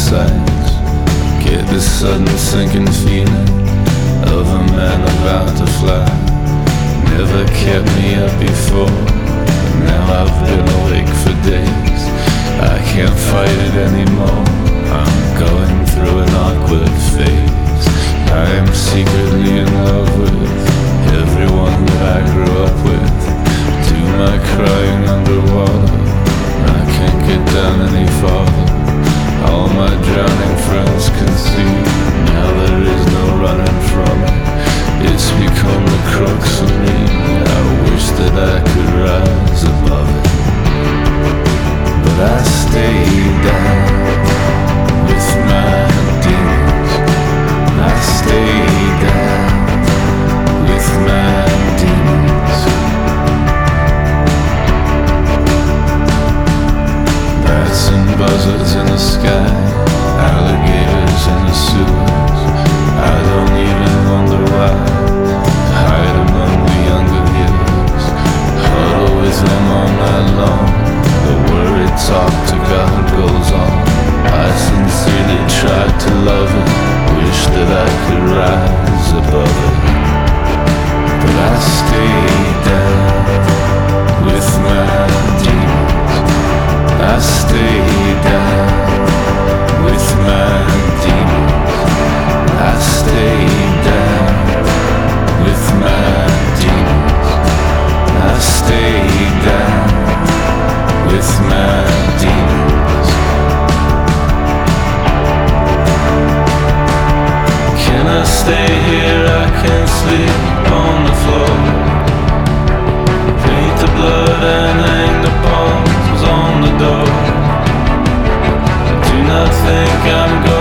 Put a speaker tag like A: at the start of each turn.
A: sights. Get this sudden sinking feeling of a man about to fly. Never kept me up before, but now I've been awake for days. I can't fight it anymore, I'm going through an awkward phase. I am secretly in love with everyone that I grew up with. Do my crying underwater, I can't get down any farther. All my drowning friends can see, now there is no running from it. It's become the crux of me, I wish that I could rise above it. But I stay down with my demons. I stay down with my demons. Bats and buzzards in the sky, alligators in the sewers. I don't even wonder why. Hide among the younger years, huddle with them all night long. The worried talk to God goes on. I sincerely tried to love it, wish that I could rise above it. But I stay down with my demons. I stay down with my demons. I stay down with my demons. I stay down with my demons. Can I stay here? I can't sleep on the floor. Paint the blood and hang the palms on the door. Do not think I'm going